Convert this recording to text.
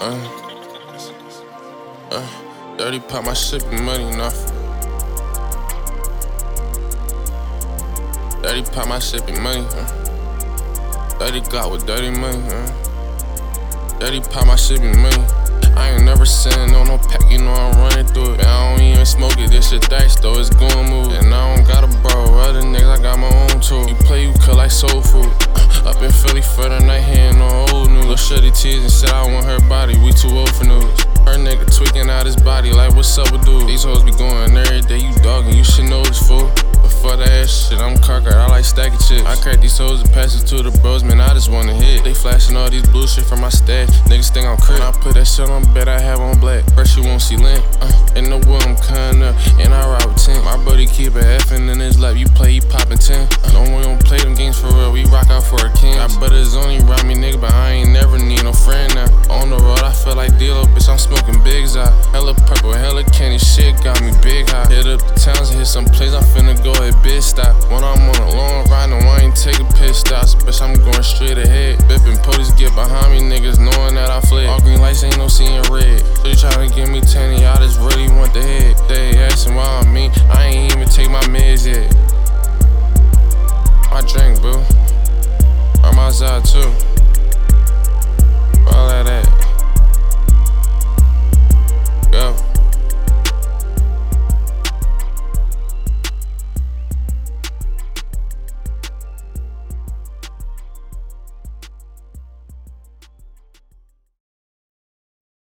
Dirty pop my shit be money enough. Dirty pop my shit be money. Dirty Glock with dirty money. Dirty pop my shit be money. I ain't never sitting on no pack, you know I'm running through it. Man, I don't even smoke it, this shit dice though, it's going move. And I don't gotta borrow other niggas, I got my own tool. You play, you cut like soul food. Up in Philly for the night, hearing no old news. Lil' shorty teased and said I want her body, we too old for news. Her nigga tweaking out his body like what's up with dude. These hoes be going every day, you dogging, you should know this fool. Before that ass shit, I'm cocker, I like stacking chips. I crack these hoes and pass it to the bros, man, I just wanna hit. They flashing all these blue shit from my stash, niggas think I'm crib. When I put that shit on bet, I have on black. First you won't see lint, in the wood I'm cutting up, and I ride with 10. My buddy keep it effing in his lap, you play, he poppin' 10. No, we don't play them games for real, we rock out for a king. Got brothers only around me, nigga, but I ain't never need no friend now. On the road, I feel like D-Lo, bitch, I'm smoking bigs out. Hella purple, hella candy, shit got me big high. Hit up the towns and hit some plays, I'm finna go at bitch stop. When I'm on a long ride, no, I ain't taking piss stops. Bitch, I'm going straight ahead. Bippin' police get behind me, niggas knowing that I fled. All green lights ain't no seeing red. So you tryna give me 10, y'all just really want the head. They asking why I'm mean, I ain't even take my meds yet. My drink, boo. I'm outside too.